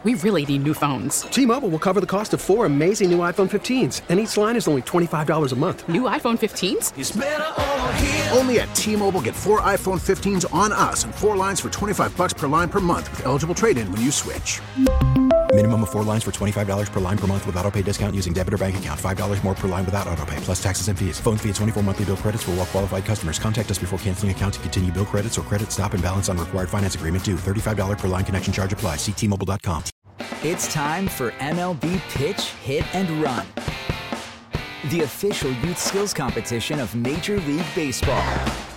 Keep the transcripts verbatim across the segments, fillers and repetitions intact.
We really need new phones. T-Mobile will cover the cost of four amazing new iPhone fifteens, and each line is only twenty-five dollars a month. New iPhone fifteens? It's better over here. Only at T-Mobile, get four iPhone fifteens on us and four lines for twenty-five dollars per line per month with eligible trade-in when you switch. Minimum of four lines for twenty-five dollars per line per month with autopay discount using debit or bank account. five dollars more per line without autopay, plus taxes and fees. Phone fee at twenty-four monthly bill credits for well-qualified customers. Contact us before canceling account to continue bill credits or credit stop and balance on required finance agreement due. thirty-five dollars per line connection charge applies. See T Mobile dot com. It's time for M L B Pitch, Hit, and Run, the official youth skills competition of Major League Baseball.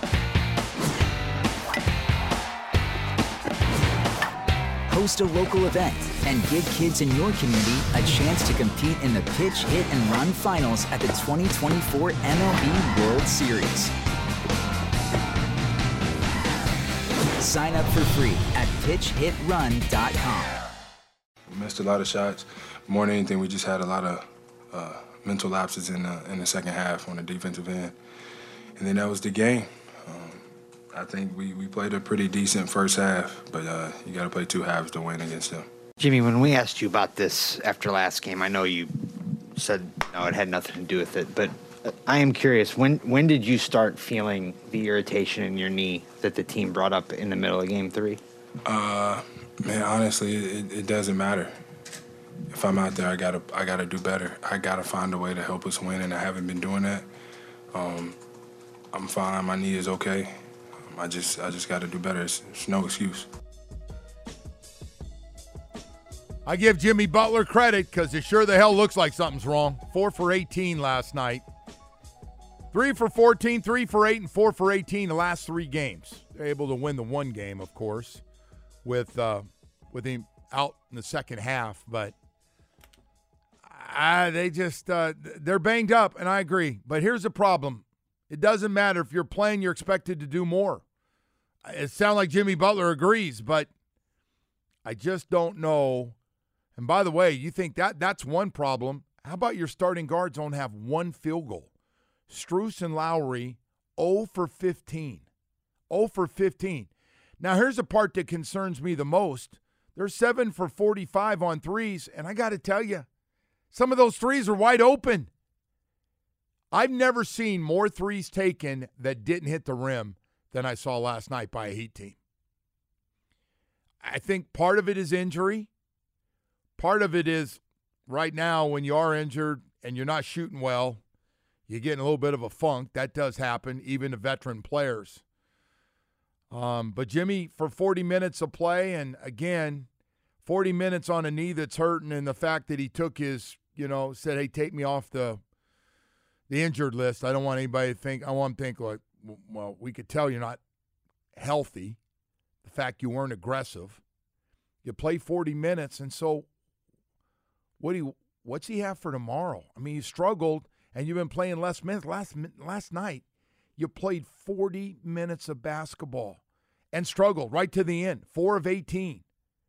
Host a local event and give kids in your community a chance to compete in the Pitch, Hit, and Run finals at the twenty twenty-four M L B World Series. Sign up for free at pitch hit run dot com. We missed a lot of shots. More than anything, we just had a lot of uh, mental lapses in the, in the second half on the defensive end. And then that was the game. Um, I think we, we played a pretty decent first half, but uh, you got to play two halves to win against them. Jimmy, when we asked you about this after last game, I know you said no, it had nothing to do with it, but I am curious, when when did you start feeling the irritation in your knee that the team brought up in the middle of game three? Uh, man, honestly, it, it doesn't matter. If I'm out there, I gotta I gotta do better. I gotta find a way to help us win, and I haven't been doing that. Um, I'm fine. My knee is okay. Um, I just I just gotta do better. It's, it's no excuse. I give Jimmy Butler credit because it sure the hell looks like something's wrong. Four for eighteen last night. Three for fourteen, three for eight, and four for eighteen the last three games. They're able to win the one game, of course, with uh, with him out in the second half. But uh, they just uh, they're banged up, and I agree. But here's the problem: it doesn't matter if you're playing; you're expected to do more. It sounds like Jimmy Butler agrees, but I just don't know. And by the way, you think that that's one problem? How about your starting guards don't have one field goal? Strus and Lowry, zero for fifteen. zero for fifteen. Now, here's the part that concerns me the most. They're seven for forty-five on threes, and I got to tell you, some of those threes are wide open. I've never seen more threes taken that didn't hit the rim than I saw last night by a Heat team. I think part of it is injury. Part of it is right now when you are injured and you're not shooting well, you get in a little bit of a funk. That does happen, even to veteran players. Um, but Jimmy, for forty minutes of play, and again, forty minutes on a knee that's hurting, and the fact that he took his, you know, said, hey, take me off the the injured list. I don't want anybody to think, I want them to think, like, well, we could tell you're not healthy. The fact you weren't aggressive. You play forty minutes, and so what do you, what's he have for tomorrow? I mean, you struggled. And you've been playing less minutes. Last last night, you played forty minutes of basketball and struggled right to the end, four of eighteen.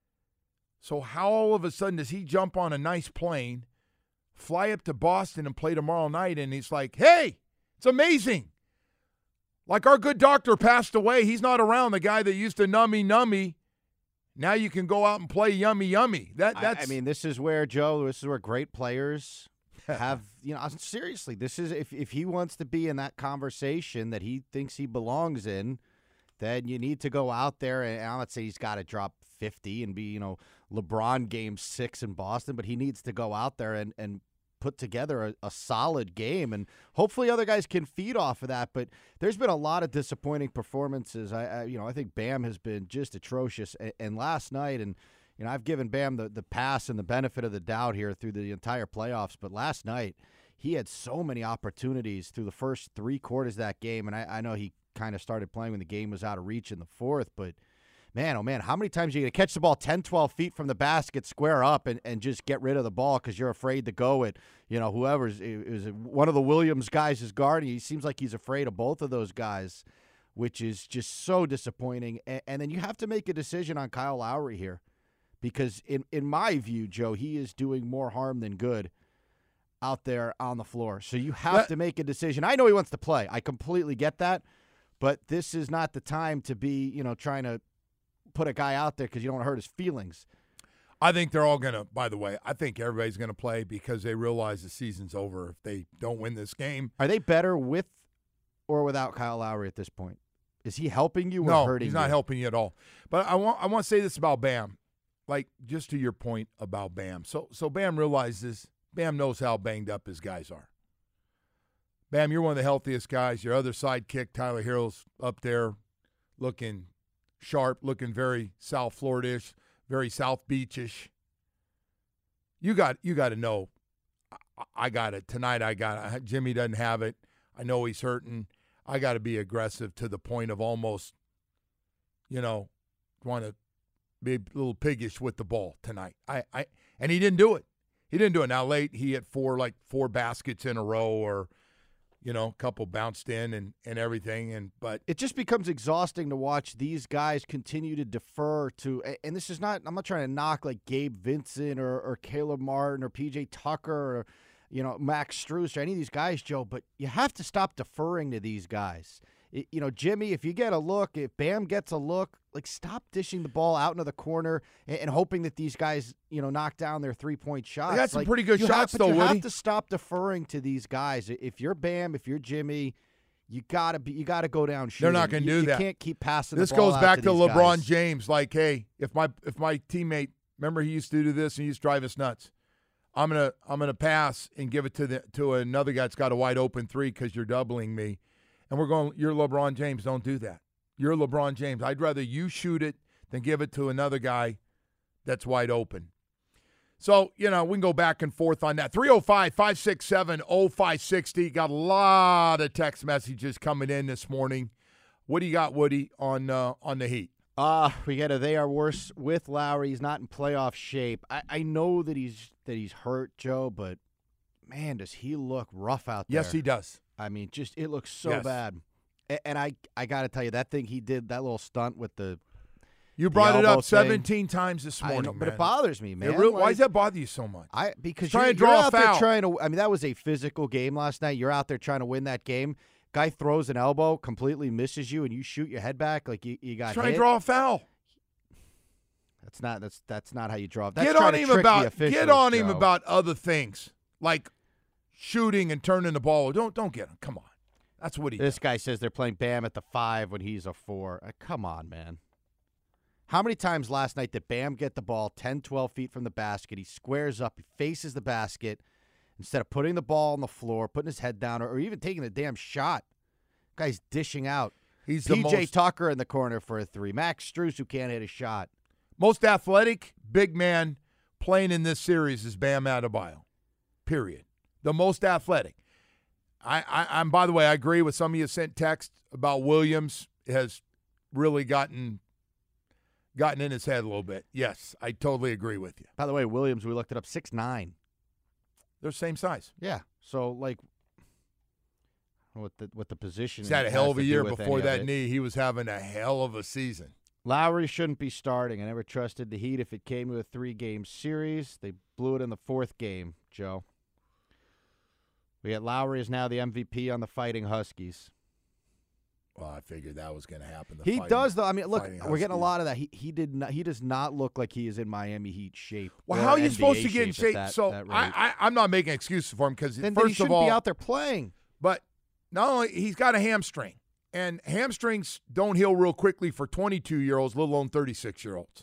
So how all of a sudden does he jump on a nice plane, fly up to Boston and play tomorrow night, and he's like, hey, it's amazing. Like our good doctor passed away. He's not around, the guy that used to nummy nummy. Now you can go out and play yummy yummy. That that's. I, I mean, this is where, Joe, this is where great players have, you know, seriously, this is, if, if he wants to be in that conversation that he thinks he belongs in, then you need to go out there, and I'm not saying he's got to drop fifty and be, you know, LeBron game six in Boston, but he needs to go out there and, and put together a, a solid game, and hopefully other guys can feed off of that. But there's been a lot of disappointing performances. I, I you know, I think Bam has been just atrocious, and, and last night, and you know, I've given Bam the, the pass and the benefit of the doubt here through the entire playoffs, but last night he had so many opportunities through the first three quarters of that game, and I, I know he kind of started playing when the game was out of reach in the fourth, but man, oh man, how many times are you going to catch the ball ten, twelve feet from the basket, square up, and, and just get rid of the ball because you're afraid to go at, you know, whoever's, is one of the Williams guys is guarding. He seems like he's afraid of both of those guys, which is just so disappointing. And, and then you have to make a decision on Kyle Lowry here. Because in, in my view, Joe, he is doing more harm than good out there on the floor. So you have that, to make a decision. I know he wants to play. I completely get that. But this is not the time to be, you know, trying to put a guy out there because you don't want to hurt his feelings. I think they're all going to, by the way, I think everybody's going to play because they realize the season's over if they don't win this game. Are they better with or without Kyle Lowry at this point? Is he helping you or no, hurting you? he's not helping you at all. But I want I want to say this about Bam. Like, just to your point about Bam. So, so Bam realizes, Bam knows how banged up his guys are. Bam, you're one of the healthiest guys. Your other sidekick, Tyler Herro's up there looking sharp, looking very South Florida-ish, very South Beach-ish. You got you got to know, I, I got it. Tonight I got it. Jimmy doesn't have it. I know he's hurting. I got to be aggressive to the point of almost, you know, want to be a little piggish with the ball tonight. I, I and he didn't do it. He didn't do it. Now late he hit four like four baskets in a row, or you know, a couple bounced in and, and everything. And but it just becomes exhausting to watch these guys continue to defer to. And this is not. I'm not trying to knock like Gabe Vincent or or Caleb Martin or P J Tucker or you know Max Strus or any of these guys, Joe. But you have to stop deferring to these guys. It, you know, Jimmy, if you get a look, if Bam gets a look, like stop dishing the ball out into the corner and, and hoping that these guys, you know, knock down their three-point shots. They got some like, pretty good you shots, have, though, you Woody. You have to stop deferring to these guys. If you're Bam, if you're Jimmy, you gotta be, you gotta go down shooting. They're not going to do you, that. You can't keep passing. This the ball goes out back to, to these LeBron guys. James. Like, hey, if my if my teammate, remember he used to do this and he used to drive us nuts. I'm gonna I'm gonna pass and give it to the to another guy that's got a wide open three because you're doubling me. And we're going, you're LeBron James. Don't do that. You're LeBron James. I'd rather you shoot it than give it to another guy that's wide open. So, you know, we can go back and forth on that. three oh five, five six seven, oh five six oh. Got a lot of text messages coming in this morning. What do you got, Woody, on uh, on the Heat? Uh, we got a they are worse with Lowry. He's not in playoff shape. I, I know that he's that he's hurt, Joe, but, man, does he look rough out there. Yes, he does. I mean, just it looks so Yes. bad. And, and I I got to tell you, that thing he did, that little stunt with the You brought the it elbow up thing, seventeen times this I morning, know, man. but it bothers me, man. It really, why Like, does that bother you so much? I because Trying you're, to draw you're a out foul. there trying to. I mean, that was a physical game last night. You're out there trying to win that game. Guy throws an elbow, completely misses you, and you shoot your head back like you, you got Trying hit. to draw a foul. That's not that's that's not how you draw. That's Get trying on to him trick the about officials, get on him Joe. about other things like shooting and turning the ball. Don't don't get him. Come on, that's what he. This does. guy says they're playing Bam at the five when he's a four. Uh, come on, man. How many times last night did Bam get the ball ten, twelve feet from the basket? He squares up, he faces the basket. Instead of putting the ball on the floor, putting his head down, or, or even taking a damn shot, guy's dishing out. He's the P J most, Tucker in the corner for a three. Max Strus, who can't hit a shot. most athletic big man playing in this series is Bam Adebayo. Period. The most athletic. I, I, I'm. By the way, I agree with some of you sent text about Williams has really gotten gotten in his head a little bit. Yes, I totally agree with you. By the way, Williams, we looked it up, six nine. They're same size. Yeah. So, like, what the what the position He's had a has hell of to a do year with before any of that it. knee. He was having a hell of a season. Lowry shouldn't be starting. I never trusted the Heat if it came to a three-game series. They blew it in the fourth game, Joe. We had Lowry is now the M V P on the Fighting Huskies. Well, I figured that was going to happen. The He fighting- does, though. I mean, look, Fighting we're getting a Huskies. lot of that. He he did not. He does not look like he is in Miami Heat shape. Well, or how are you N B A supposed to get in at shape? that- so that rate. I, I, I'm not making excuses for him because then, then first he shouldn't of all, be out there playing. but not only he's got a hamstring, and hamstrings don't heal real quickly for twenty-two-year-olds, let alone thirty-six-year-olds.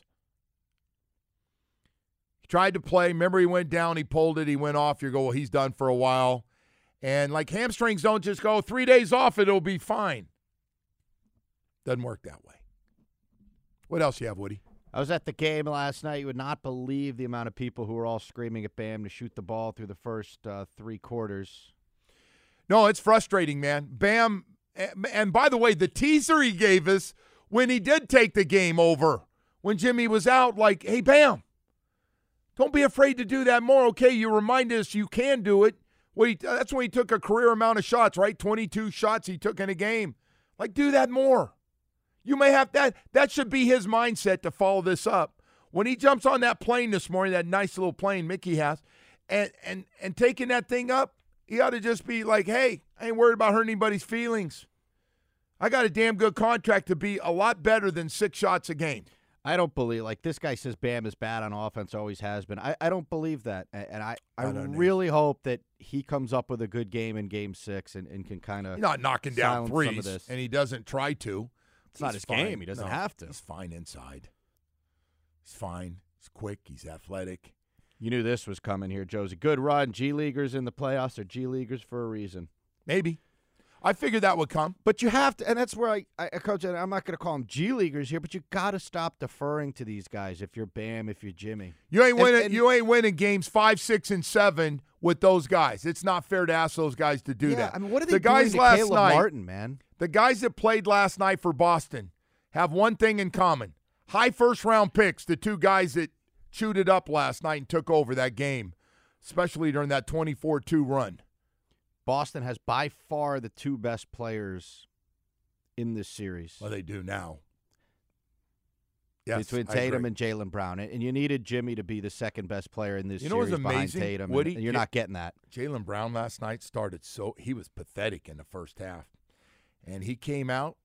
He tried to play. Remember, he went down, he pulled it, he went off. You go, well, he's done for a while. And like hamstrings don't just go three days off, it'll be fine. Doesn't work that way. What else you have, Woody? I was at the game last night. You would not believe the amount of people who were all screaming at Bam to shoot the ball through the first uh, three quarters. No, it's frustrating, man. Bam, and by the way, the teaser he gave us when he did take the game over, when Jimmy was out, like, hey, Bam, don't be afraid to do that more. Okay, you reminded us you can do it. Well, he, that's when he took a career amount of shots, right? twenty-two shots he took in a game. Like, do that more. You may have that. That should be his mindset to follow this up. When he jumps on that plane this morning, that nice little plane Mickey has, and and and taking that thing up, he ought to just be like, hey, I ain't worried about hurting anybody's feelings. I got a damn good contract to be a lot better than six shots a game. I don't believe, like, this guy says Bam is bad on offense, always has been. I, I don't believe that. And I, I, I really hope that he comes up with a good game in game six and, and can kind of not knocking down threes, some of this. And he doesn't try to. It's not his game. He doesn't no, have to. He's fine inside. He's fine. He's quick. He's athletic. You knew this was coming here, Josie. Good run. G-Leaguers in the playoffs are G-Leaguers for a reason. Maybe. I figured that would come. But you have to, and that's where I, I coach, and I'm not going to call them G-Leaguers here, but you got to stop deferring to these guys if you're Bam, if you're Jimmy. You ain't winning, and, and, you ain't winning games five, six, and seven with those guys. It's not fair to ask those guys to do yeah, that. I mean, what are they the doing guys to last Caleb night, Martin, man? The guys that played last night for Boston have one thing in common. High first-round picks, the two guys that chewed it up last night and took over that game, especially during that twenty-four two run. Boston has by far the two best players in this series. Well, they do now. Yes, between Tatum and Jaylen Brown, and you needed Jimmy to be the second best player in this you know series what's amazing? behind Tatum, Woody, and, and you're not getting that. Jaylen Brown last night started so he was pathetic in the first half, and he came out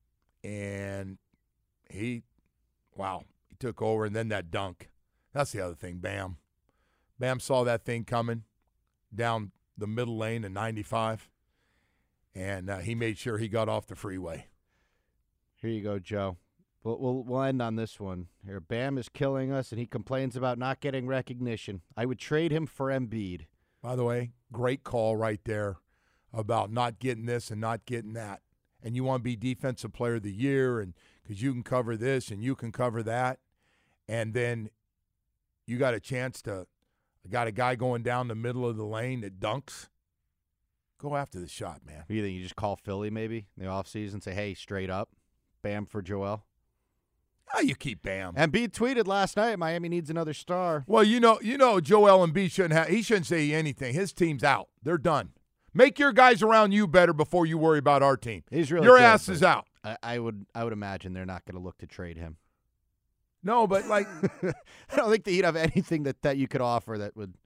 and he, wow, he took over, and then that dunk. That's the other thing. Bam, Bam saw that thing coming down the middle lane in ninety-five, and uh, he made sure he got off the freeway. Here you go, Joe. We'll, we'll, we'll end on this one. Here, Bam is killing us, and he complains about not getting recognition. I would trade him for Embiid. By the way, great call right there about not getting this and not getting that. And you want to be Defensive Player of the Year, and because you can cover this and you can cover that, and then you got a chance to got a guy going down the middle of the lane that dunks. Go after the shot, man. What do you think? You just call Philly maybe in the offseason, say, hey, straight up, Bam for Joel? How you keep Bam? Embiid tweeted last night, Miami needs another star. Well, you know, you know, Joel Embiid shouldn't have. He shouldn't say anything. His team's out. They're done. Make your guys around you better before you worry about our team. He's really your good, ass is out. I, I would, I would imagine they're not going to look to trade him. No, but like, I don't think that he'd have anything that, that you could offer that would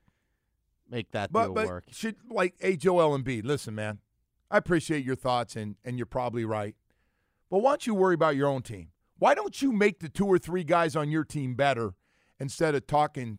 make that but, deal but work. Should like, hey, Joel Embiid, listen, man, I appreciate your thoughts, and and you're probably right. But why don't you worry about your own team? Why don't you make the two or three guys on your team better instead of talking,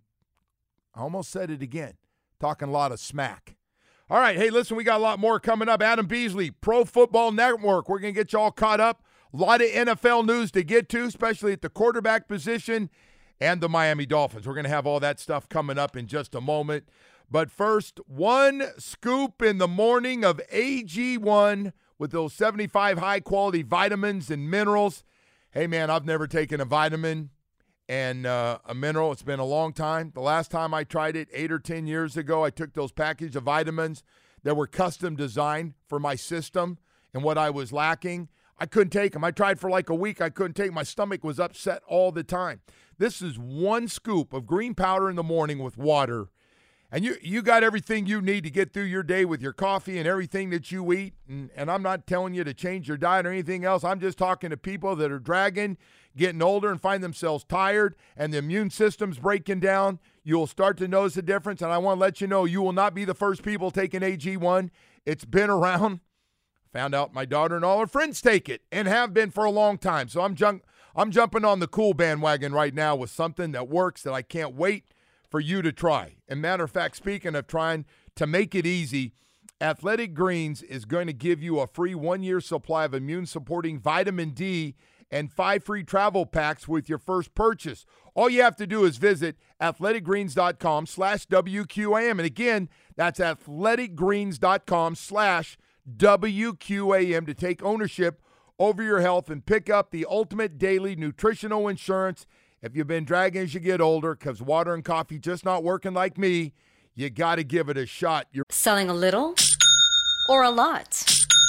I almost said it again, talking a lot of smack. All right, hey, listen, we got a lot more coming up. Adam Beasley, Pro Football Network. We're going to get you all caught up. A lot of N F L news to get to, especially at the quarterback position and the Miami Dolphins. We're going to have all that stuff coming up in just a moment. But first, one scoop in the morning of A G one with those seventy-five high-quality vitamins and minerals. Hey, man, I've never taken a vitamin and uh, a mineral. It's been a long time. The last time I tried it, eight or ten years ago, I took those package of vitamins that were custom designed for my system and what I was lacking. I couldn't take them. I tried for like a week. I couldn't take them. My stomach was upset all the time. This is one scoop of green powder in the morning with water. And you you got everything you need to get through your day with your coffee and everything that you eat. And, and I'm not telling you to change your diet or anything else. I'm just talking to people that are dragging, getting older, and find themselves tired, and the immune system's breaking down. You'll start to notice the difference. And I want to let you know, you will not be the first people taking A G one. It's been around. Found out my daughter and all her friends take it and have been for a long time. So I'm junk, I'm jumping on the cool bandwagon right now with something that works that I can't wait for you to try. And matter of fact, speaking of trying to make it easy, Athletic Greens is going to give you a free one-year supply of immune-supporting vitamin D and five free travel packs with your first purchase. All you have to do is visit athleticgreens.com slash WQAM. And again, that's athleticgreens.com slash W Q A M to take ownership over your health and pick up the ultimate daily nutritional insurance. If you've been dragging as you get older because water and coffee just not working like me, you got to give it a shot. You're selling a little or a lot?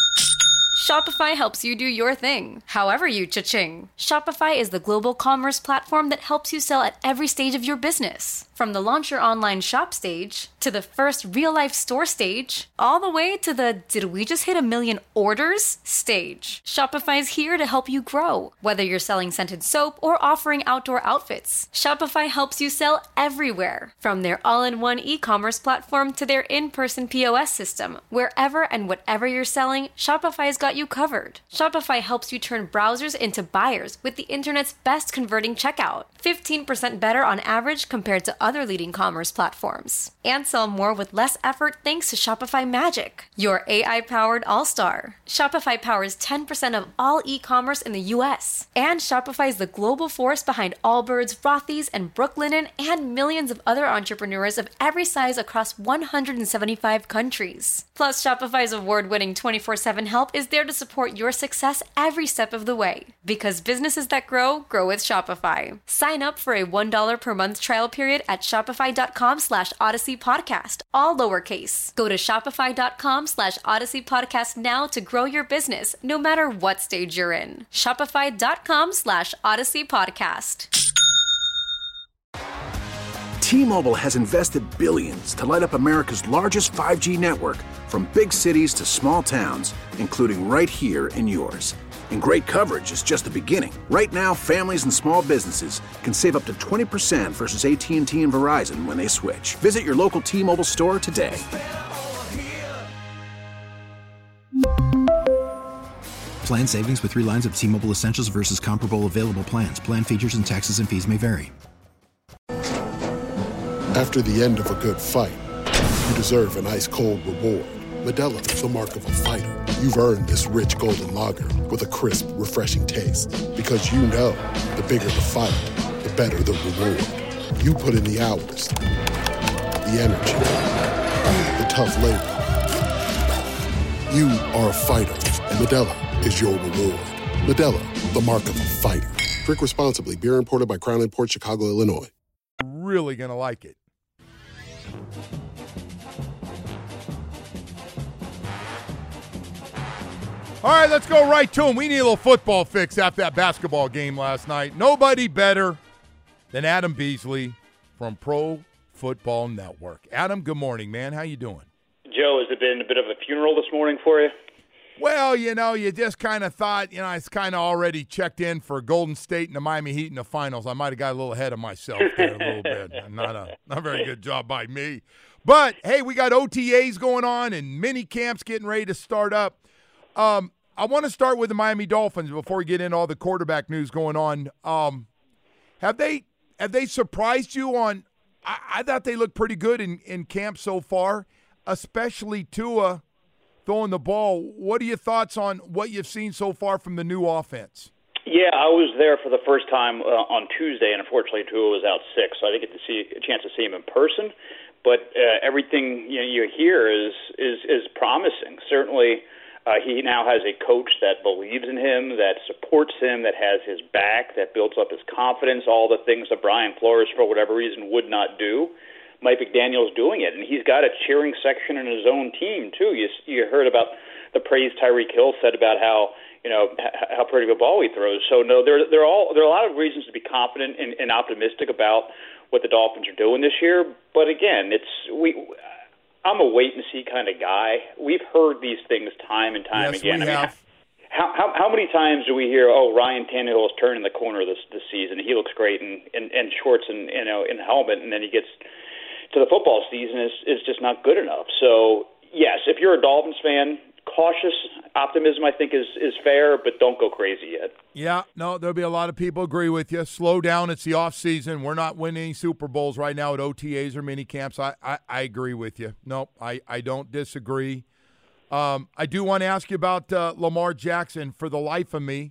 Shopify helps you do your thing, however you cha-ching. Shopify is the global commerce platform that helps you sell at every stage of your business. From the launch your online shop stage, to the first real-life store stage, all the way to the did we just hit a million orders stage. Shopify's here to help you grow. Whether you're selling scented soap or offering outdoor outfits, Shopify helps you sell everywhere. From their all-in-one e-commerce platform to their in-person P O S system, wherever and whatever you're selling, Shopify's got you covered. Shopify helps you turn browsers into buyers with the internet's best converting checkout. fifteen percent better on average compared to other leading commerce platforms. And sell more with less effort thanks to Shopify Magic, your A I-powered all-star. Shopify powers ten percent of all e-commerce in the U S. And Shopify is the global force behind Allbirds, Rothy's, and Brooklinen, and millions of other entrepreneurs of every size across one hundred seventy-five countries. Plus, Shopify's award-winning twenty-four seven help is there to support your success every step of the way. Because businesses that grow, grow with Shopify. Sign up for a one dollar per month trial period at shopify.com slash Odyssey Podcast, all lowercase. Go to shopify.com slash Odyssey Podcast now to grow your business, no matter what stage you're in. Shopify.com slash Odyssey Podcast. T-Mobile has invested billions to light up America's largest five G network, from big cities to small towns, including right here in yours. And great coverage is just the beginning. Right now, families and small businesses can save up to twenty percent versus A T and T and Verizon when they switch. Visit your local T-Mobile store today. Plan savings with three lines of T-Mobile Essentials versus comparable available plans. Plan features and taxes and fees may vary. After the end of a good fight, you deserve an ice-cold reward. Modelo is the mark of a fighter. You've earned this rich golden lager with a crisp, refreshing taste. Because you know, the bigger the fight, the better the reward. You put in the hours, the energy, the tough labor. You are a fighter, and Modelo is your reward. Modelo, the mark of a fighter. Drink responsibly. Beer imported by Crown Imports, Chicago, Illinois. Really going to like it. All right, let's go right to him. We need a little football fix after that basketball game last night. Nobody better than Adam Beasley from Pro Football Network. Adam, good morning, man. How you doing? Joe, has it been a bit of a funeral this morning for you? Well, you know, you just kind of thought, you know, I was kind of already checked in for Golden State and the Miami Heat in the finals. I might have got a little ahead of myself there a little bit. Not a not a very good job by me. But, hey, we got O T As going on and mini camps getting ready to start up. Um, I want to start with the Miami Dolphins before we get into all the quarterback news going on. Um, have they have they surprised you on I, – I thought they looked pretty good in, in camp so far, especially Tua – throwing the ball. What are your thoughts on what you've seen so far from the new offense? Yeah, I was there for the first time uh, on Tuesday, and unfortunately Tua was out sick, so I didn't get to see a chance to see him in person. But uh, everything you know, you hear is is is promising. Certainly, uh, he now has a coach that believes in him, that supports him, that has his back, that builds up his confidence. All the things that Brian Flores, for whatever reason, would not do. Mike McDaniel's doing it, and he's got a cheering section in his own team too. You you heard about the praise Tyreek Hill said about how you know how pretty of a ball he throws. So no, there there are all there are a lot of reasons to be confident and, and optimistic about what the Dolphins are doing this year. But again, it's we. I'm a wait and see kind of guy. We've heard these things time and time yes, again. We I mean, have. How, how how many times do we hear, oh, Ryan Tannehill is turning the corner this this season? He looks great in in, in shorts and you know in the helmet, and then he gets to the football season is is just not good enough. So, yes, if you're a Dolphins fan, cautious optimism, I think, is, is fair, but don't go crazy yet. Yeah, no, there'll be a lot of people agree with you. Slow down. It's the off season. We're not winning any Super Bowls right now at O T As or mini camps. I, I, I agree with you. No, I, I don't disagree. Um, I do want to ask you about uh, Lamar Jackson. For the life of me,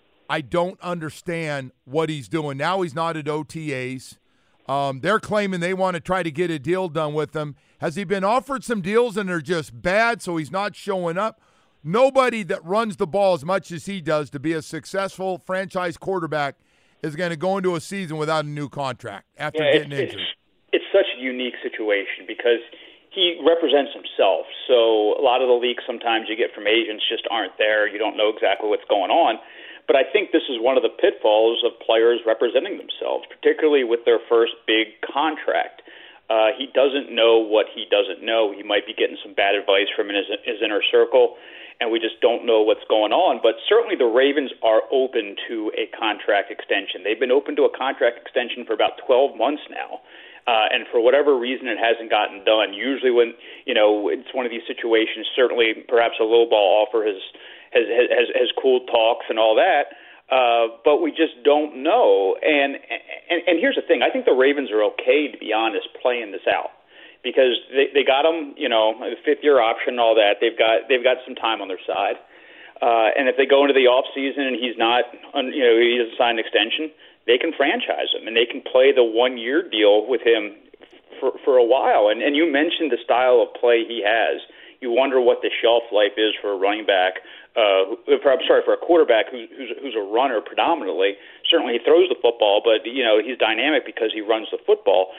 I don't understand what he's doing. Now he's not at O T As. Um, they're claiming they want to try to get a deal done with him. Has he been offered some deals and they're just bad, so he's not showing up? Nobody that runs the ball as much as he does to be a successful franchise quarterback is going to go into a season without a new contract after yeah, getting it's, injured. It's, it's such a unique situation because he represents himself. So a lot of the leaks sometimes you get from agents just aren't there. You don't know exactly what's going on. But I think this is one of the pitfalls of players representing themselves, particularly with their first big contract. Uh, he doesn't know what he doesn't know. He might be getting some bad advice from his, his inner circle, and we just don't know what's going on. But certainly the Ravens are open to a contract extension. They've been open to a contract extension for about twelve months now. Uh, and for whatever reason, it hasn't gotten done. Usually when, you know, it's one of these situations, certainly perhaps a low ball offer has, has, has, has cooled talks and all that. Uh, but we just don't know. And, and and here's the thing. I think the Ravens are okay, to be honest, playing this out. Because they, they got him, you know, a fifth-year option and all that. They've got they've got some time on their side. Uh, and if they go into the off season and he's not, you know, he doesn't sign an extension, they can franchise him and they can play the one-year deal with him for for a while. And and you mentioned the style of play he has. You wonder what the shelf life is for a running back. Uh, for, I'm sorry, for a quarterback who's, who's who's a runner predominantly. Certainly, he throws the football, but you know he's dynamic because he runs the football.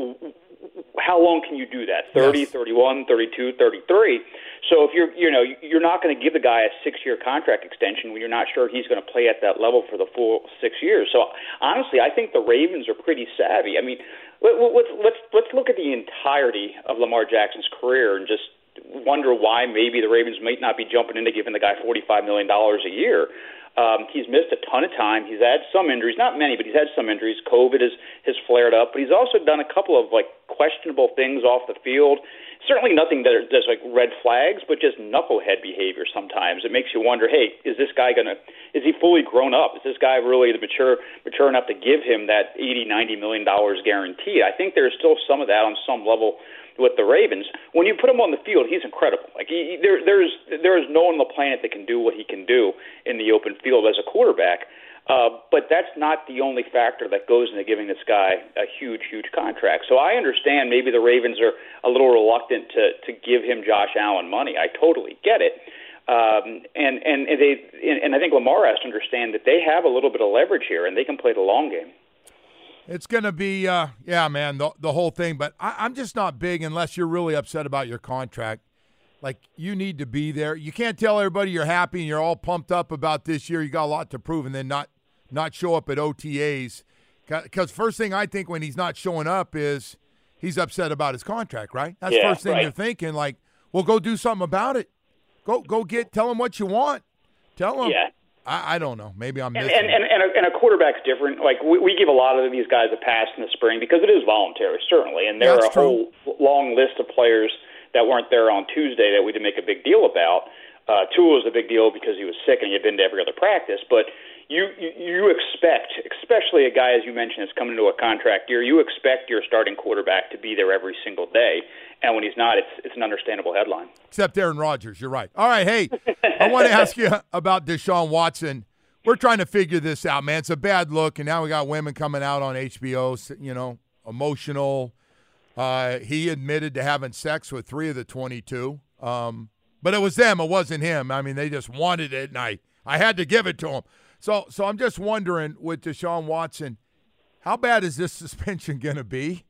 How long can you do that? thirty, yes. thirty-one, thirty-two, thirty-three. So if you're, you know, you're not going to give the guy a six-year contract extension when you're not sure he's going to play at that level for the full six years. So honestly, I think the Ravens are pretty savvy. I mean, let's let's let's look at the entirety of Lamar Jackson's career and just wonder why maybe the Ravens might not be jumping into giving the guy forty-five million dollars a year. Um, he's missed a ton of time. He's had some injuries, not many, but he's had some injuries. COVID has, has flared up, but he's also done a couple of like questionable things off the field. Certainly nothing that that's like red flags, but just knucklehead behavior sometimes. It makes you wonder, hey, is this guy going to, is he fully grown up? Is this guy really the mature mature enough to give him that eighty, ninety million dollars guaranteed? I think there's still some of that on some level with the Ravens. When you put him on the field, he's incredible. Like he, there, there's there is no one on the planet that can do what he can do in the open field as a quarterback. Uh, but that's not the only factor that goes into giving this guy a huge, huge contract. So I understand maybe the Ravens are a little reluctant to to give him Josh Allen money. I totally get it. Um, and and and they and I think Lamar has to understand that they have a little bit of leverage here, and they can play the long game. It's going to be, uh, yeah, man, the, the whole thing. But I, I'm just not big unless you're really upset about your contract. Like, you need to be there. You can't tell everybody you're happy and you're all pumped up about this year. You got a lot to prove and then not, not show up at O T As. Because first thing I think when he's not showing up is he's upset about his contract, right? That's yeah, the first thing right. you're thinking. Like, well, go do something about it. Go go get – tell him what you want. Tell him. Yeah. I, I don't know. Maybe I'm and missing. and and, and, a, and a quarterback's different. Like we, we give a lot of these guys a pass in the spring because it is voluntary, certainly. And there That's are a whole true. long list of players that weren't there on Tuesday that we didn't make a big deal about. Uh, Tua was a big deal because he was sick and he had been to every other practice. But you, you you expect, especially a guy as you mentioned that's coming into a contract year, you expect your starting quarterback to be there every single day. And when he's not, it's it's an understandable headline. Except Aaron Rodgers, you're right. All right, hey, I want to ask you about Deshaun Watson. We're trying to figure this out, man. It's a bad look, and now we got women coming out on H B O, you know, emotional. Uh, he admitted to having sex with three of the twenty-two. Um, but it was them. It wasn't him. I mean, they just wanted it, and I, I had to give it to him. So, so I'm just wondering with Deshaun Watson, how bad is this suspension going to be?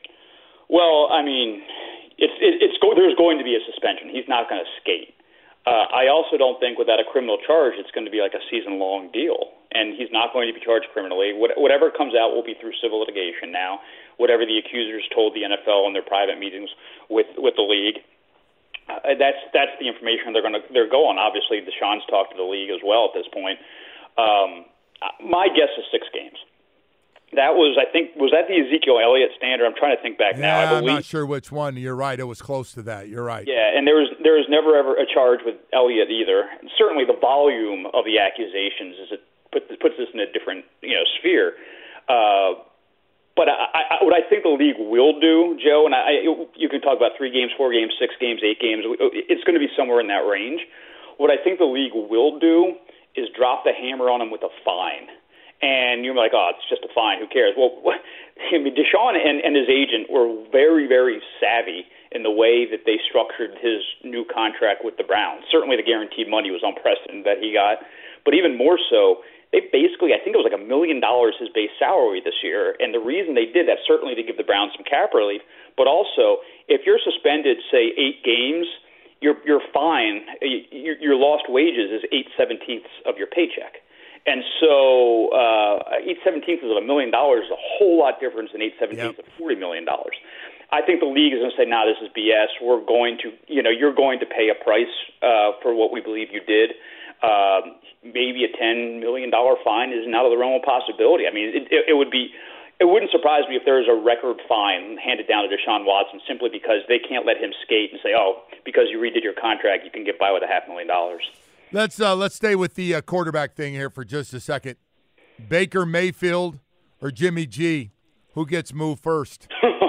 Well, I mean, it's it, it's go, there's going to be a suspension. He's not going to skate. Uh, I also don't think without a criminal charge it's going to be like a season-long deal, and he's not going to be charged criminally. What, whatever comes out will be through civil litigation now, whatever the accusers told the N F L in their private meetings with, with the league. Uh, that's that's the information they're going to they're going. Obviously, Deshaun's talked to the league as well at this point. Um, my guess is six games. That was, I think, was that the Ezekiel Elliott standard? I'm trying to think back yeah, now. I I'm believe, not sure which one. You're right. It was close to that. You're right. Yeah, and there was there was never ever a charge with Elliott either. And certainly, the volume of the accusations is it put, puts this in a different you know sphere. Uh, but I, I, what I think the league will do, Joe, and I, you can talk about three games, four games, six games, eight games. It's going to be somewhere in that range. What I think the league will do is drop the hammer on him with a fine. And you're like, oh, it's just a fine. Who cares? Well, I mean, Deshaun and, and his agent were very, very savvy in the way that they structured his new contract with the Browns. Certainly the guaranteed money was unprecedented that he got. But even more so, they basically, I think it was like a million dollars his base salary this year. And the reason they did that, certainly to give the Browns some cap relief, but also if you're suspended, say, eight games, your your fine, your, your lost wages is eight seventeenths of your paycheck. And so uh, eight seventeenths of a million dollars is a whole lot different than eight seventeenths yep. of forty million dollars. I think the league is going to say, "No, nah, this is B S. We're going to, you know, you're going to pay a price uh, for what we believe you did." Um, maybe a ten million dollars fine isn't out of the realm of possibility. I mean, it, it, it would be it wouldn't surprise me if there was a record fine handed down to Deshaun Watson simply because they can't let him skate and say, oh, because you redid your contract, you can get by with a half million dollars. Let's uh, let's stay with the uh, quarterback thing here for just a second. Baker Mayfield or Jimmy G, who gets moved first?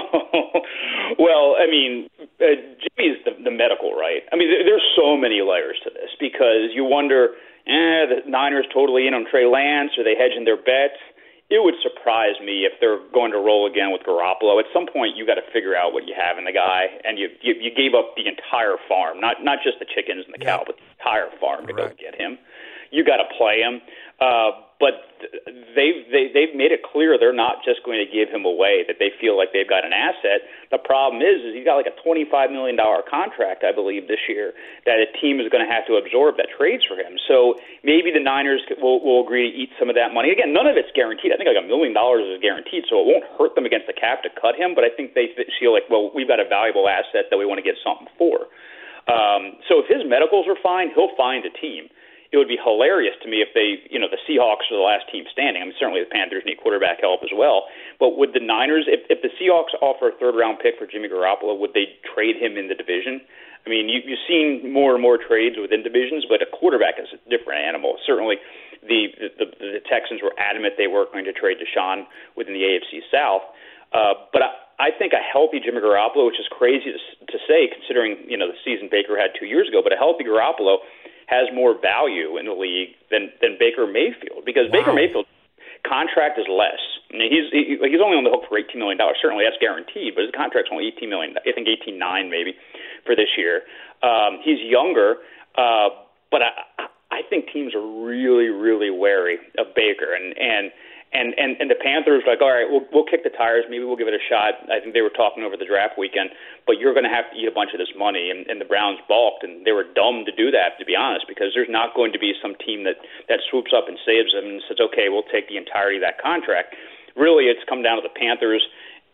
Well, I mean, uh, Jimmy's the, the medical, right? I mean, there, there's so many layers to this because you wonder, eh, the Niners totally in on Trey Lance, are they hedging their bets? It would surprise me if they're going to roll again with Garoppolo. At some point, you got to figure out what you have in the guy, and you you, you gave up the entire farm, not not just the chickens and the cow, but the entire farm to go get him. You got to play him, uh, but they've they, they've made it clear they're not just going to give him away. That they feel like they've got an asset. The problem is, is he's got like a twenty-five million dollars contract, I believe, this year that a team is going to have to absorb that trades for him. So maybe the Niners will, will agree to eat some of that money. Again, none of it's guaranteed. I think like a million dollars is guaranteed, so it won't hurt them against the cap to cut him. But I think they feel like, well, we've got a valuable asset that we want to get something for. Um, so if his medicals are fine, he'll find a team. It would be hilarious to me if they, you know, the Seahawks are the last team standing. I mean, certainly the Panthers need quarterback help as well. But would the Niners, if, if the Seahawks offer a third-round pick for Jimmy Garoppolo, would they trade him in the division? I mean, you, you've seen more and more trades within divisions, but a quarterback is a different animal. Certainly the, the, the Texans were adamant they weren't going to trade Deshaun within the A F C South. Uh, but I, I think a healthy Jimmy Garoppolo, which is crazy to, to say considering, you know, the season Baker had two years ago, but a healthy Garoppolo has more value in the league than, than Baker Mayfield because wow. Baker Mayfield's contract is less. I mean, he's he, he's only on the hook for eighteen million dollars. Certainly that's guaranteed, but his contract's only eighteen million dollars. I think eighteen point nine maybe for this year. Um, he's younger, uh, but I, I think teams are really, really wary of Baker. And, and And, and and the Panthers were like, all right, we'll we'll kick the tires. Maybe we'll give it a shot. I think they were talking over the draft weekend, but you're going to have to eat a bunch of this money. And, and the Browns balked, and they were dumb to do that, to be honest, because there's not going to be some team that, that swoops up and saves them and says, okay, we'll take the entirety of that contract. Really, it's come down to the Panthers.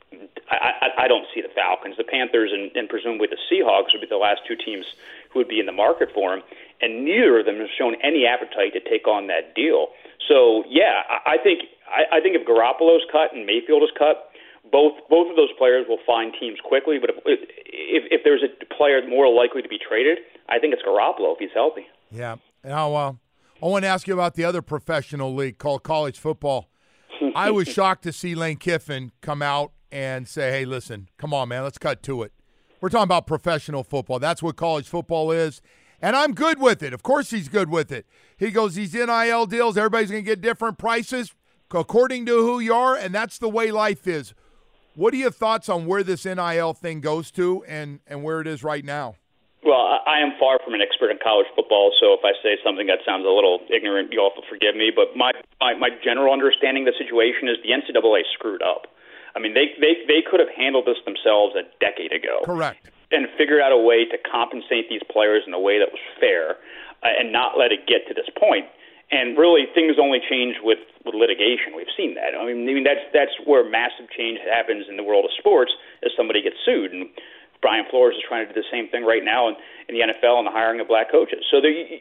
I, I, I don't see the Falcons. The Panthers and, and presumably the Seahawks would be the last two teams who would be in the market for him, and neither of them have shown any appetite to take on that deal. So, yeah, I, I think – I, I think if Garoppolo's cut and Mayfield is cut, both both of those players will find teams quickly. But if, if if there's a player more likely to be traded, I think it's Garoppolo if he's healthy. Yeah. Now, uh, I want to ask you about the other professional league called college football. I was shocked to see Lane Kiffin come out and say, hey, listen, come on, man, let's cut to it. We're talking about professional football. That's what college football is. And I'm good with it. Of course he's good with it. He goes, these N I L deals, everybody's going to get different prices according to who you are, and that's the way life is. What are your thoughts on where this N I L thing goes to and, and where it is right now? Well, I am far from an expert in college football, so if I say something that sounds a little ignorant, you all will forgive me. But my, my, my general understanding of the situation is the N C double A screwed up. I mean, they, they, they could have handled this themselves a decade ago. Correct. And figured out a way to compensate these players in a way that was fair uh, and not let it get to this point. And really, things only change with, with litigation. We've seen that. I mean, I mean that's that's where massive change happens in the world of sports as somebody gets sued. And Brian Flores is trying to do the same thing right now in, in the N F L and the hiring of black coaches. So there, you,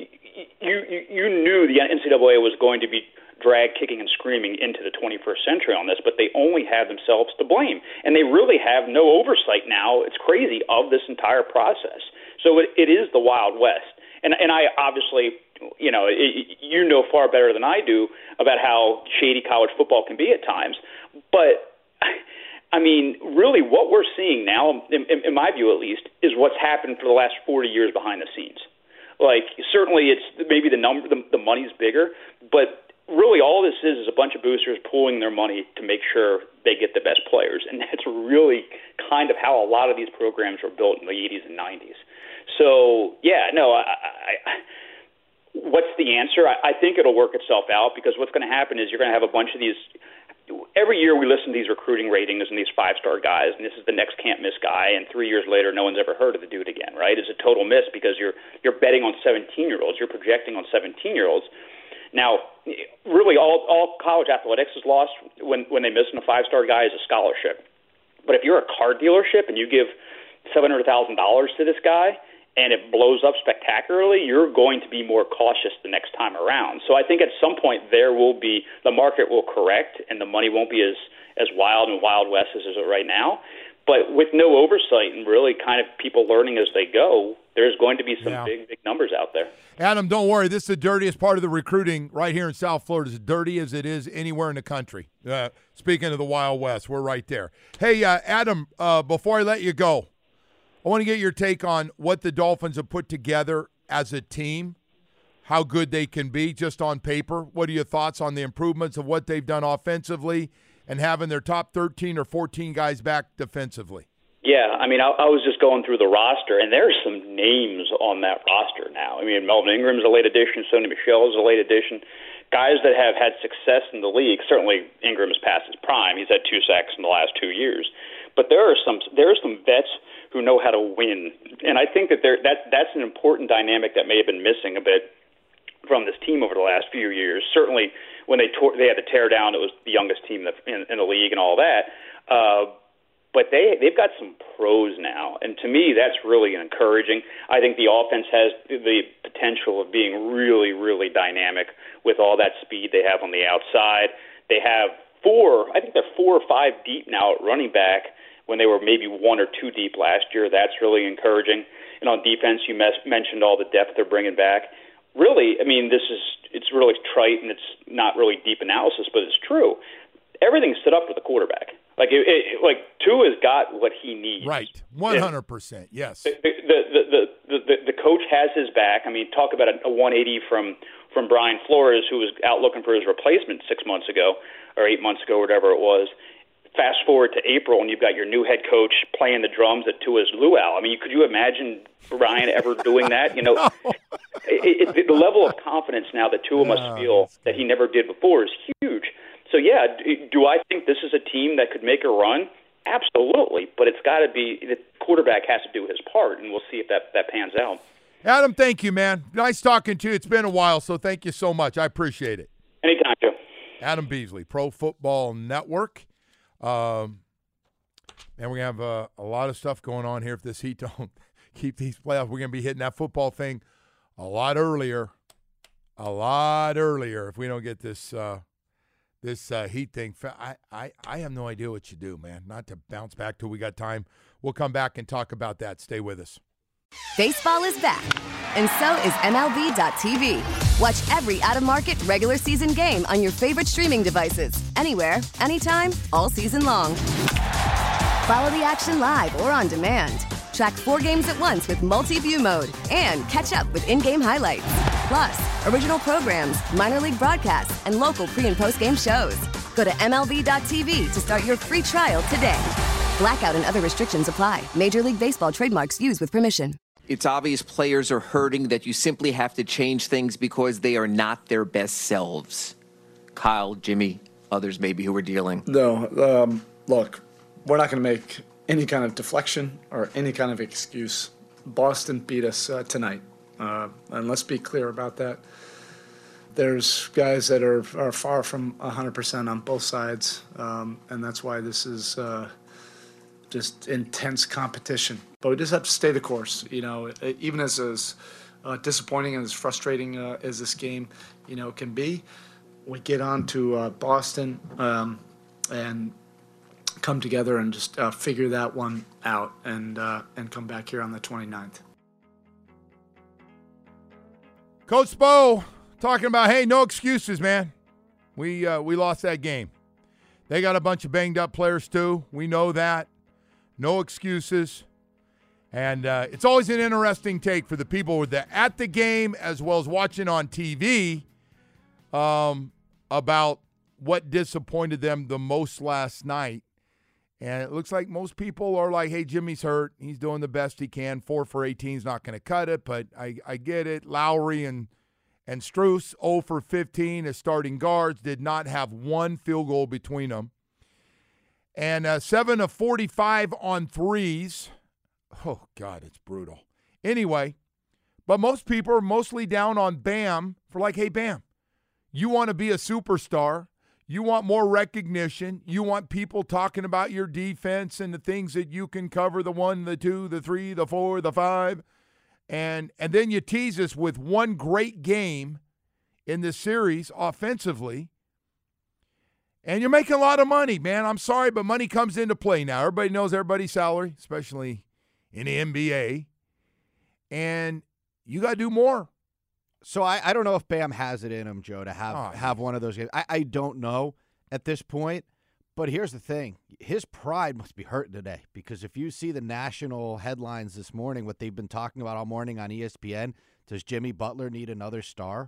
you you knew the N C double A was going to be dragged kicking and screaming into the twenty-first century on this, but they only have themselves to blame. And they really have no oversight now, it's crazy, of this entire process. So it, it is the Wild West. And, and I obviously... You know, it, you know far better than I do about how shady college football can be at times. But, I mean, really what we're seeing now, in, in, in my view at least, is what's happened for the last forty years behind the scenes. Like, certainly it's maybe the number, the, the money's bigger, but really all this is is a bunch of boosters pooling their money to make sure they get the best players. And that's really kind of how a lot of these programs were built in the eighties and nineties. So, yeah, no, I... I, I what's the answer? I, I think it'll work itself out because what's going to happen is you're going to have a bunch of these – every year we listen to these recruiting ratings and these five-star guys, and this is the next can't-miss guy, and three years later no one's ever heard of the dude again, right? It's a total miss because you're you're betting on seventeen-year-olds. You're projecting on seventeen-year-olds. Now, really all, all college athletics is lost when, when they miss on a five-star guy is a scholarship. But if you're a car dealership and you give seven hundred thousand dollars to this guy – and it blows up spectacularly, spectacularly, you're going to be more cautious the next time around. So I think at some point there will be, the market will correct and the money won't be as, as wild and Wild West as it is right now. But with no oversight and really kind of people learning as they go, there's going to be some Yeah. big, big numbers out there. Adam, don't worry. This is the dirtiest part of the recruiting right here in South Florida. It's as dirty as it is anywhere in the country. Uh, speaking of the Wild West, we're right there. Hey, uh, Adam, uh, before I let you go, I want to get your take on what the Dolphins have put together as a team, how good they can be just on paper. What are your thoughts on the improvements of what they've done offensively and having their top thirteen or fourteen guys back defensively? Yeah, I mean, I, I was just going through the roster, and there's some names on that roster now. I mean, Melvin Ingram's a late addition, Sony Michel is a late addition. Guys that have had success in the league. Certainly, Ingram is past his prime. He's had two sacks in the last two years. But there are some there are some vets who know how to win, and I think that there that that's an important dynamic that may have been missing a bit from this team over the last few years. Certainly, when they tore, they had to tear down, it was the youngest team in, in the league and all that. Uh, But they, they've got some pros now, and to me, that's really encouraging. I think the offense has the potential of being really, really dynamic with all that speed they have on the outside. They have four, I think they're four or five deep now at running back when they were maybe one or two deep last year. That's really encouraging. And on defense, you mes- mentioned all the depth they're bringing back. Really, I mean, this is it's really trite, and it's not really deep analysis, but it's true. Everything's set up for the quarterback. Like it, it, like Tua has got what he needs. Right, one hundred percent. Yes. The the, the the the the coach has his back. I mean, talk about a, a one eighty from from Brian Flores, who was out looking for his replacement six months ago or eight months ago, whatever it was. Fast forward to April, and you've got your new head coach playing the drums at Tua's luau. I mean, could you imagine Brian ever doing that? You know, no. it, it, the level of confidence now that Tua must oh, feel that he never did before is huge. So, yeah, do I think this is a team that could make a run? Absolutely, but it's got to be – the quarterback has to do his part, and we'll see if that, that pans out. Adam, thank you, man. Nice talking to you. It's been a while, so thank you so much. I appreciate it. Anytime, Joe. Adam Beasley, Pro Football Network. Um, and we're going to have uh, a lot of stuff going on here if this Heat don't keep these playoffs. We're going to be hitting that football thing a lot earlier, a lot earlier if we don't get this uh, – This uh, Heat thing, I, I, I have no idea what you do, man. Not to bounce back till we got time. We'll come back and talk about that. Stay with us. Baseball is back, and so is M L B dot T V. Watch every out-of-market regular season game on your favorite streaming devices, anywhere, anytime, all season long. Follow the action live or on demand. Track four games at once with multi-view mode and catch up with in-game highlights. Plus, original programs, minor league broadcasts, and local pre- and post-game shows. Go to M L B dot T V to start your free trial today. Blackout and other restrictions apply. Major League Baseball trademarks used with permission. It's obvious players are hurting, that you simply have to change things because they are not their best selves. Kyle, Jimmy, others maybe who are dealing. No, um, look, we're not going to make any kind of deflection or any kind of excuse. Boston beat us uh, tonight, uh, and let's be clear about that. There's guys that are, are far from one hundred percent on both sides, um, and that's why this is uh, just intense competition. But we just have to stay the course. You know, even as as uh, disappointing and as frustrating uh, as this game, you know, can be, we get on to uh, Boston um, and come together and just uh, figure that one out and uh, and come back here on the twenty-ninth. Coach Spo talking about, hey, no excuses, man. We uh, we lost that game. They got a bunch of banged up players too. We know that. No excuses. And uh, it's always an interesting take for the people that are at the game as well as watching on T V um, about what disappointed them the most last night. And it looks like most people are like, hey, Jimmy's hurt. He's doing the best he can. Four for eighteen is not going to cut it, but I, I get it. Lowry and and Strus, zero for fifteen as starting guards, did not have one field goal between them. And uh, seven of forty-five on threes. Oh, God, it's brutal. Anyway, but most people are mostly down on Bam for like, hey, Bam, you want to be a superstar. You want more recognition. You want people talking about your defense and the things that you can cover, the one, the two, the three, the four, the five. And and then you tease us with one great game in this series offensively, and you're making a lot of money, man. I'm sorry, but money comes into play now. Everybody knows everybody's salary, especially in the N B A, and you got to do more. So I, I don't know if Bam has it in him, Joe, to have, Oh, have one of those games. I, I don't know at this point. But here's the thing. His pride must be hurting today, because if you see the national headlines this morning, what they've been talking about all morning on E S P N, does Jimmy Butler need another star?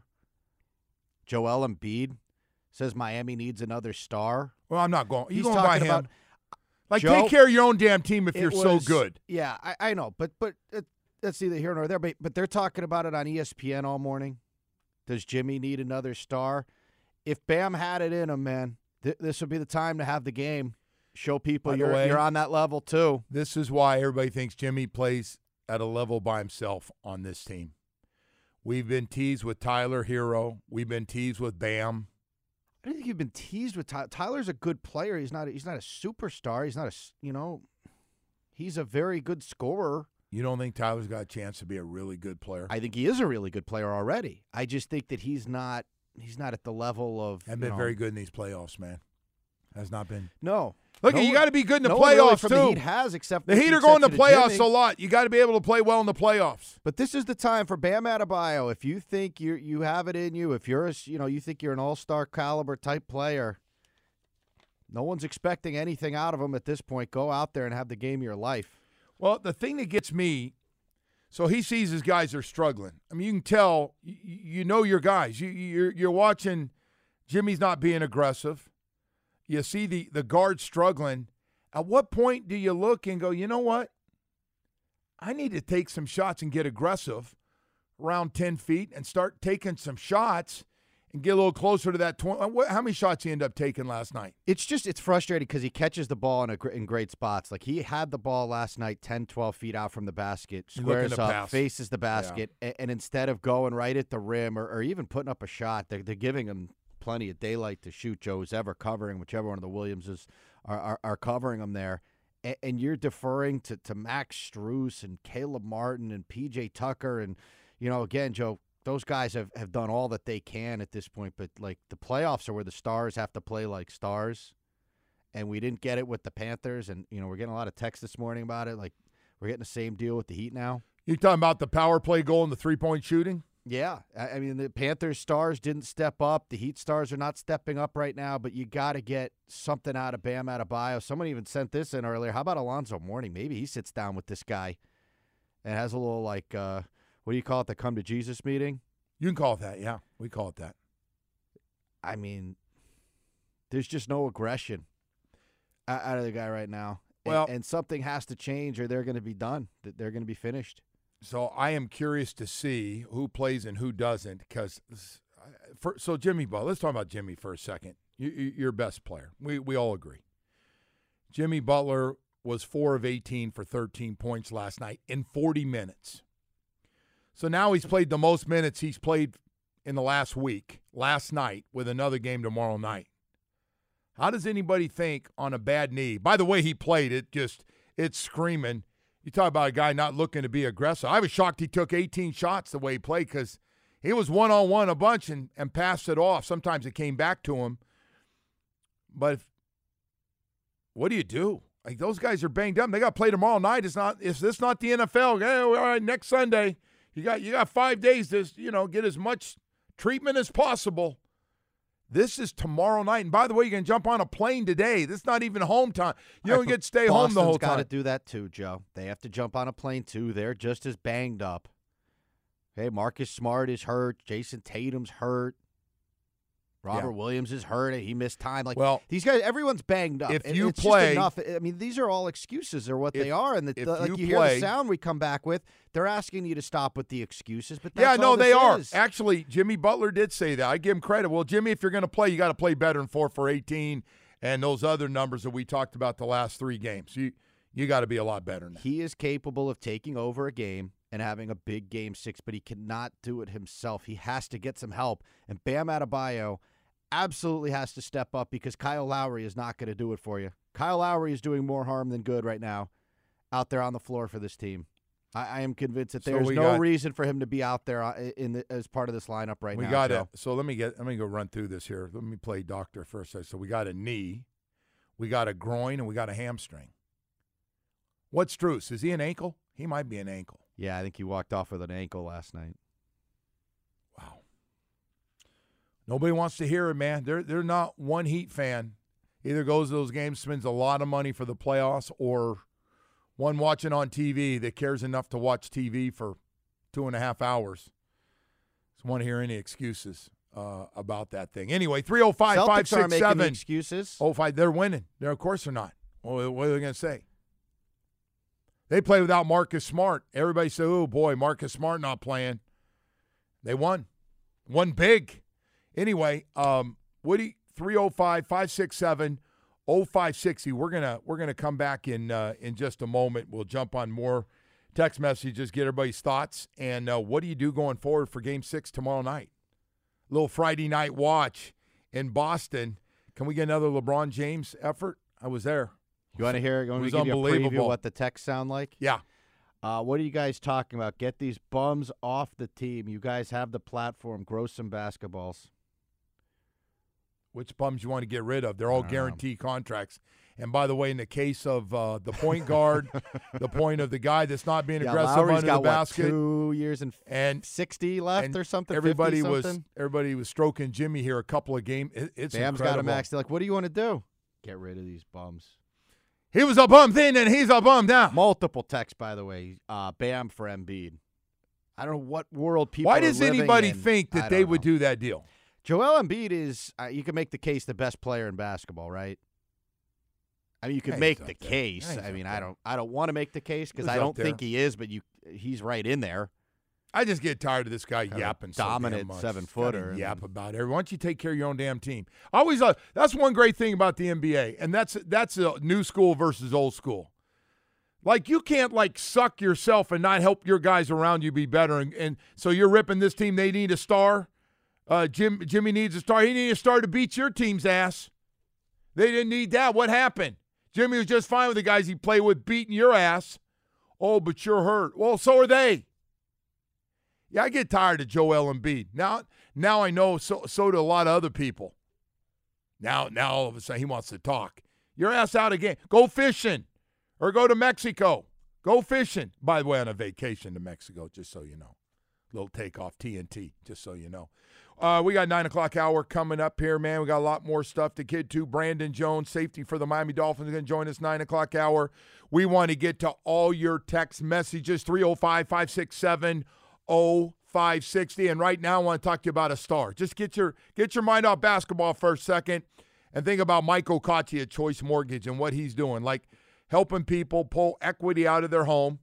Joel Embiid says Miami needs another star. Well, I'm not going. You He's going by talking him. about Like, Joe, take care of your own damn team if it you're so was- good. Yeah, I, I know. But but it, that's neither here nor there. But, but they're talking about it on E S P N all morning. Does Jimmy need another star? If Bam had it in him, man, th- this would be the time to have the game. Show people By the you're, way, you're on that level too. This is why everybody thinks Jimmy plays at a level by himself on this team. We've been teased with Tyler Hero. We've been teased with Bam. I don't think you've been teased with Tyler. Tyler's a good player. He's not. He's not a superstar. He's not a. s- You know, he's a very good scorer. You don't think Tyler's got a chance to be a really good player? I think he is a really good player already. I just think that he's not. He's not at the level of. Hasn't you been know, very good in these playoffs, man. Has not been. No. Look, No you one- got to be good in the no one really playoffs from too. the Heat has, except the with Heat the are going to exception of playoffs Jimmy. a lot. You got to be able to play well in the playoffs. But this is the time for Bam Adebayo. If you think you you have it in you, if you're a, s- you know you think you're an all-star caliber type player, no one's expecting anything out of him at this point. Go out there and have the game of your life. Well, the thing that gets me, so he sees his guys are struggling. I mean, you can tell, you, you know your guys. You, you're, you're watching Jimmy's not being aggressive. You see the, the guards struggling. At what point do you look and go, you know what? I need to take some shots and get aggressive around ten feet and start taking some shots and get a little closer to that twenty. How many shots he ended up taking last night? It's just it's frustrating because he catches the ball in a, gr- in great spots. Like he had the ball last night, ten, twelve feet out from the basket, He's looking squares to up, pass. faces the basket, a- and instead of going right at the rim or, or even putting up a shot, they're, they're giving him plenty of daylight to shoot. Joe, who's ever covering, whichever one of the Williamses are, are, are covering him there. A- and you're deferring to, to Max Strus and Caleb Martin and P J Tucker. And, you know, again, Joe, those guys have, have done all that they can at this point. But, like, the playoffs are where the stars have to play like stars. And we didn't get it with the Panthers. And, you know, we're getting a lot of texts this morning about it. Like, we're getting the same deal with the Heat now. You talking about the power play goal and the three-point shooting? Yeah. I I mean, the Panthers stars didn't step up. The Heat stars are not stepping up right now, but you got to get something out of Bam Adebayo. Someone even sent this in earlier. How about Alonzo Mourning? Maybe he sits down with this guy and has a little, like, uh, what do you call it, the come to Jesus meeting? You can call it that, yeah. We call it that. I mean, there's just no aggression out out of the guy right now. And, Well- and something has to change or they're going to be done. They're going to be finished. So I am curious to see who plays and who doesn't. Because for, so Jimmy Butler, let's talk about Jimmy for a second. You, you, your best player. We we all agree. Jimmy Butler was four of eighteen for thirteen points last night in forty minutes. So now he's played the most minutes he's played in the last week, last night, with another game tomorrow night. How does anybody think on a bad knee? By the way he played, it just, it's screaming. You talk about a guy not looking to be aggressive. I was shocked he took eighteen shots the way he played because he was one-on-one a bunch and, and passed it off. Sometimes it came back to him. But if, what do you do? Like, those guys are banged up. They got to play tomorrow night. It's not. Is this not the N F L? Hey, all right, next Sunday, you got you got five days to you know get as much treatment as possible. This is tomorrow night. And by the way, you can jump on a plane today. This is not even home time. You don't get to stay home the whole Boston's got time. to do that too, Joe. They have to jump on a plane too. They're just as banged up. Hey, Marcus Smart is hurt. Jason Tatum's hurt. Robert Yeah. Williams is hurt. He missed time. Like Well, these guys, everyone's banged up. if It- you it's play- just enough. I mean, these are all excuses, are what If- they are. And the, if the- like you you, hear play- the sound we come back with, they're asking you to stop with the excuses. But that's Yeah, no, all they this are. is. Actually, Jimmy Butler did say that. I give him credit. Well, Jimmy, if you're going to play, you got to play better than four for eighteen and those other numbers that we talked about the last three games. You you got to be a lot better than that. He is capable of taking over a game and having a big game six, but he cannot do it himself. He has to get some help. And Bam Adebayo absolutely has to step up because Kyle Lowry is not going to do it for you. Kyle Lowry is doing more harm than good right now out there on the floor for this team. I, I am convinced that So there's we no got- reason for him to be out there uh, in the, as part of this lineup right we now. got Joe. it. So let me get. Let me go run through this here. Let me play doctor first. So we got a knee, we got a groin, and we got a hamstring. What's Strus? Is he an ankle? He might be an ankle. Yeah, I think he walked off with an ankle last night. Wow. Nobody wants to hear it, man. They're they're not one Heat fan. Either goes to those games, spends a lot of money for the playoffs, or one watching on T V that cares enough to watch T V for two and a half hours. Just want to hear any excuses uh, about that thing. Anyway, three oh five, five six seven. Celtics aren't making excuses. Oh, five, they're winning. They're, of course they're not. Well, what are they going to say? They play without Marcus Smart. Everybody said, oh, boy, Marcus Smart not playing. They won. Won big. Anyway, um, Woody, three oh five, five six seven, oh five six oh. We're gonna we're gonna come back in uh, in just a moment. We'll jump on more text messages, get everybody's thoughts, and uh, what do you do going forward for Game Six tomorrow night? A little Friday night watch in Boston. Can we get another LeBron James effort? I was there. You want to hear? You It want me was to give you a preview unbelievable. of what the texts sound like? Yeah. Uh, what are you guys talking about? Get these bums off the team. You guys have the platform. Grow some basketballs. Which bums you want to get rid of? They're all I don't know. guaranteed contracts. And by the way, in the case of uh, the point guard, the point of the guy that's not being Yeah, aggressive Lowry's under got, the what, basket, two years and, and sixty left and or something. Everybody fifty was something? everybody was stroking Jimmy here a couple of games. It, it's Bam's incredible. got a max. They're like, what do you want to do? Get rid of these bums. He was a bum then, and he's a bum now. Multiple texts, by the way. Uh, Bam for Embiid. I don't know what world people. Why are does living anybody in. think I that they don't would know. do that deal? Joel Embiid is. Uh, you can make the case the best player in basketball, right? I mean, you could Yeah, he's make up the there. case. Yeah, he's I up mean, I there. don't. I don't want to make the case because He's I up don't think there. he is, but you. He's right in there. I just get tired of this guy Kind of yapping so damn dominant much. seven-footer, Gotta and Yap then- about everything. Why don't you take care of your own damn team? I always uh, that's one great thing about the N B A, and that's that's a new school versus old school. Like, you can't, like, suck yourself and not help your guys around you be better. And, and so you're ripping this team. They need a star. Uh, Jim, Jimmy needs a star. He needs a star to beat your team's ass. They didn't need that. What happened? Jimmy was just fine with the guys he played with beating your ass. Oh, but you're hurt. Well, so are they. Yeah, I get tired of Joel Embiid. Now, now I know so, so do a lot of other people. Now, now all of a sudden he wants to talk. Your ass out again. Go fishing. Or go to Mexico. Go fishing. By the way, on a vacation to Mexico, just so you know. Little takeoff T N T, just so you know. Uh, we got nine o'clock hour coming up here, man. We got a lot more stuff to get to. Brandon Jones, safety for the Miami Dolphins, is going to join us nine o'clock hour. We want to get to all your text messages, three oh five, five six seven, oh five six oh. And right now I want to talk to you about a star. Just get your get your mind off basketball for a second and think about Mike Ocacci at Choice Mortgage and what he's doing. Like, helping people pull equity out of their home,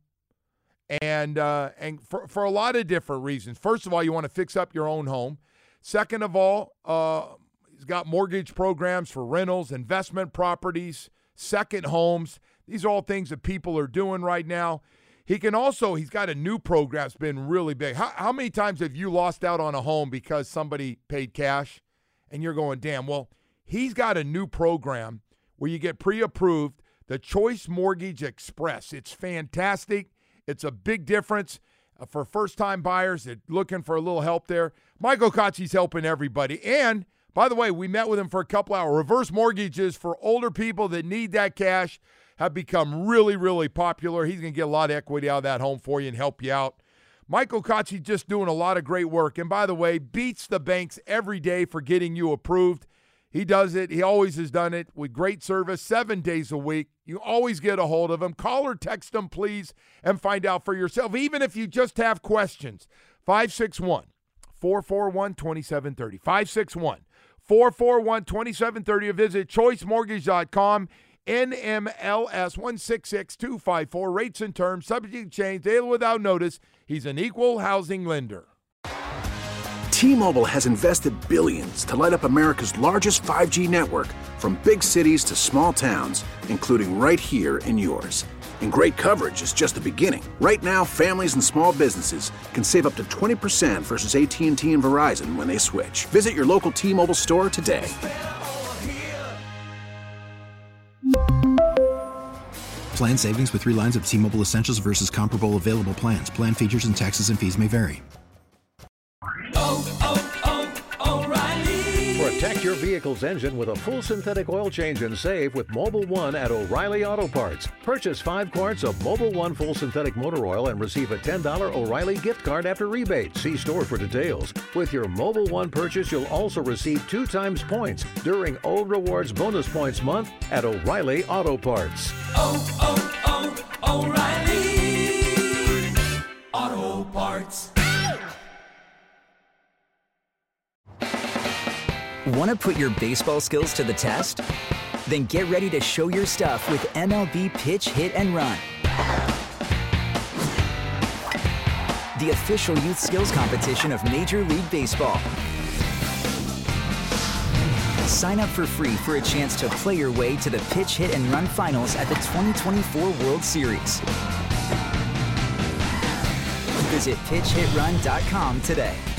and uh, and for, for a lot of different reasons. First of all, you want to fix up your own home. Second of all, uh, he's got mortgage programs for rentals, investment properties, second homes. These are all things that people are doing right now. He can also, he's got a new program that's been really big. How, how many times have you lost out on a home because somebody paid cash and you're going, damn, well, he's got a new program where you get pre-approved, the Choice Mortgage Express. It's fantastic. It's a big difference uh, for first-time buyers that looking for a little help there. Mike Ocacci's helping everybody. And, by the way, we met with him for a couple hours. Reverse mortgages for older people that need that cash have become really, really popular. He's going to get a lot of equity out of that home for you and help you out. Mike Ocacci's just doing a lot of great work. And, by the way, beats the banks every day for getting you approved. He does it. He always has done it with great service, seven days a week. You always get a hold of him. Call or text him, please, and find out for yourself, even if you just have questions. five six one, four four one, two seven three zero. five six one, four four one, two seven three zero. Visit choice mortgage dot com. N M L S one six six two five four. Rates and terms, subject to change, daily without notice. He's an equal housing lender. T-Mobile has invested billions to light up America's largest five G network, from big cities to small towns, including right here in yours. And great coverage is just the beginning. Right now, families and small businesses can save up to twenty percent versus A T and T and Verizon when they switch. Visit your local T-Mobile store today. Plan savings with three lines of T-Mobile Essentials versus comparable available plans. Plan features and taxes and fees may vary. Oh, oh, oh, O'Reilly. Protect your vehicle's engine with a full synthetic oil change and save with Mobil one at O'Reilly Auto Parts. Purchase five quarts of Mobil one full synthetic motor oil and receive a ten dollars O'Reilly gift card after rebate. See store for details. With your Mobil one purchase, you'll also receive two times points during O Rewards Bonus Points Month at O'Reilly Auto Parts. Oh, oh, oh, O'Reilly Auto Parts. Want to put your baseball skills to the test? Then get ready to show your stuff with M L B Pitch Hit and Run, the official youth skills competition of Major League Baseball. Sign up for free for a chance to play your way to the Pitch Hit and Run finals at the twenty twenty-four World Series. Visit pitch hit run dot com today.